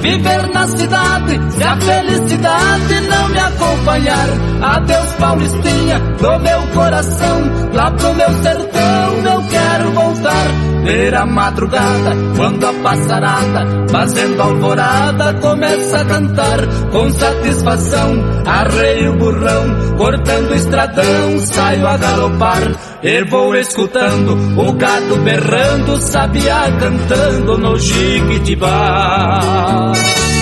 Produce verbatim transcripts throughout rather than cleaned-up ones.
viver na cidade, se a felicidade não me acompanhar. Adeus Paulistinha do meu coração, lá pro meu sertão eu quero voltar. Ver a madrugada, quando a passarada, fazendo alvorada, começa a cantar. Com satisfação, arreio o burrão, cortando o estradão, saio a galopar. E vou escutando o gado berrando, sabiá cantando no Jiquitibá.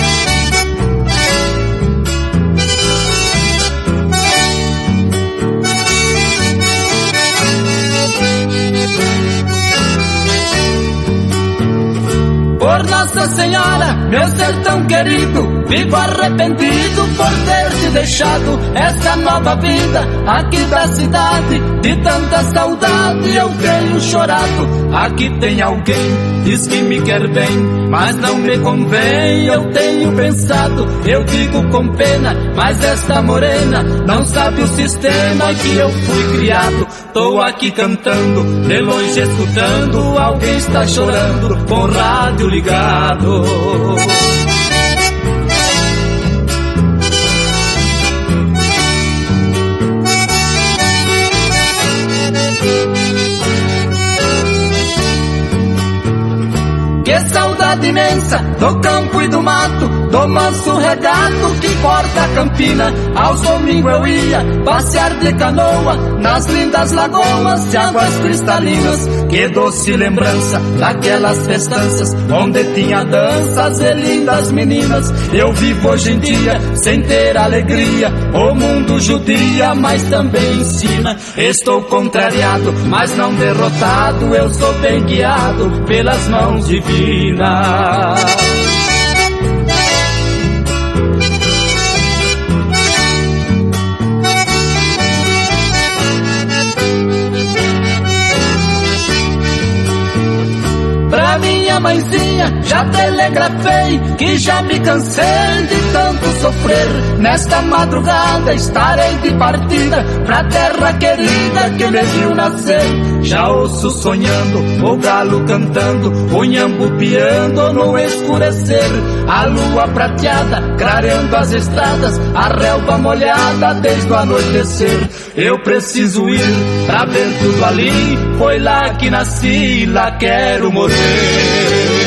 Por Nossa Senhora, meu sertão querido, vivo arrependido por ter te deixado. Essa nova vida aqui da cidade, de tanta saudade eu tenho chorado. Aqui tem alguém, diz que me quer bem, mas não me convém, eu tenho pensado. Eu digo com pena, mas esta morena não sabe o sistema que eu fui criado. Tô aqui cantando, de longe escutando, alguém está chorando com o rádio ligado. Que saudade imensa do campo e do mato, do manso regato que corta a campina. Aos domingos eu ia passear de canoa nas lindas lagoas de águas cristalinas. Que doce lembrança daquelas festanças onde tinha danças e lindas meninas. Eu vivo hoje em dia sem ter alegria, o mundo judia, mas também ensina. Estou contrariado, mas não derrotado, eu sou bem guiado pelas mãos divinas. Pra minha mãezinha já telegrafei que já me cansei de tanto sofrer. Nesta madrugada estarei de partida pra terra querida que me viu nascer. Já ouço sonhando, o galo cantando, o nhambu piando no escurecer. A lua prateada clareando as estradas, a relva molhada desde o anoitecer. Eu preciso ir pra ver tudo ali, foi lá que nasci, lá quero morrer.